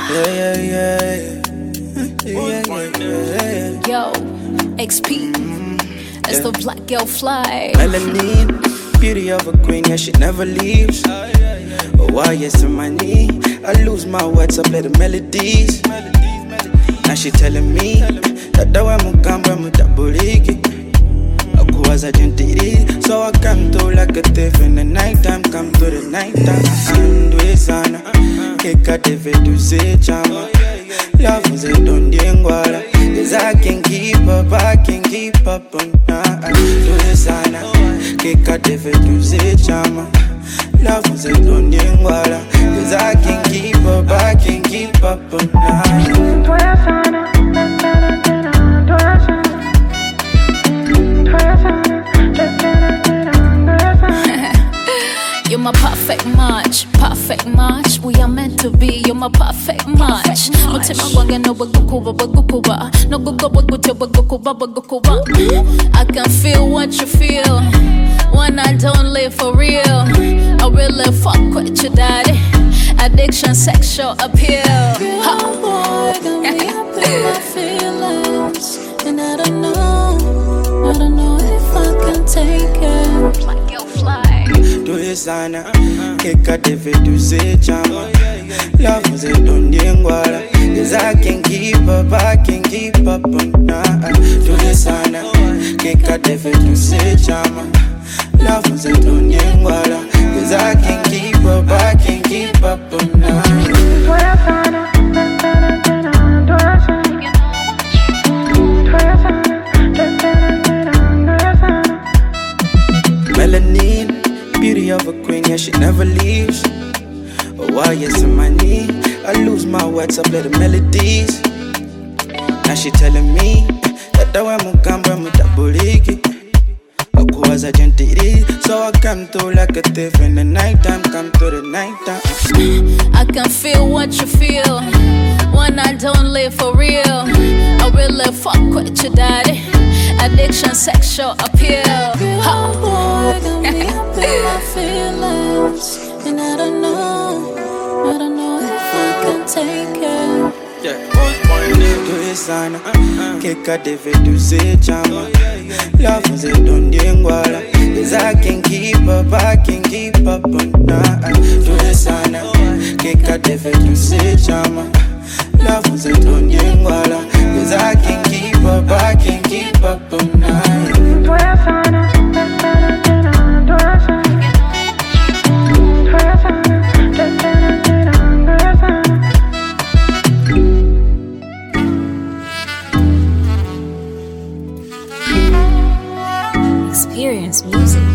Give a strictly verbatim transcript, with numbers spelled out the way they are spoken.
Yeah, yeah, yeah, yeah, yeah, yeah, yeah. Yo, X P, that's yeah. the black girl fly. Melanin, beauty of a queen, yeah, she never leaves. Oh, why, yes, on my knee. I lose my words, I play the melodies. Now she telling me that the way mukamba mutabuliki. Akuwaza jentiri, so I come to like a thief in the nighttime. Come to the nighttime, andwe sana. Keka deve tu se chama. Love was it on the ngwala. Cause I can keep up, I can keep up on night. Andwe sana. Keka deve tu se chama. Love was it on the ngwala. Cause I can keep up, I can keep up on night. You're my perfect match, perfect match. We are meant to be, you're my perfect match. Mutima gwange no bagukuba bagukuba. No gugoba gute bagukuba bagukuba. I can feel what you feel when I don't live for real. I really fuck with you, daddy. Addiction, sexual appeal. Real boy, got me up in my feelings, and I don't know, I don't know if I can take it. Black girl fly. Do it sana, keka deve tu se chama. Love was it on the ngwala. Cause I can keep up, I can keep up on night. Do it sana, keka deve tu se chama. Love was it on the ngwala. Cause I can keep up, I can keep up on night. Melanin, beauty of a queen, yeah, she never leaves. Oh, why, yes, on my knee. I lose my words, I play the melodies. Now she telling me that the way mukamba mutabuliki. Akuwaza jentiri, so I come to like a thief in the nighttime. Come to the nighttime. I can feel what you feel when I don't live for real. I really fuck with you, daddy. Addiction, sexual appeal. Real boy, got me up in my feelings, and I don't know, I don't know if I can take it. Yeah, do it sana, keka deve tu se chama. Love was it on the ngwala. Cause I can keep up, I can keep up on night. Do it sana, keka deve tu se chama. Love was it on the ngwala. Cause I can keep up, I can keep up on night. Experience music.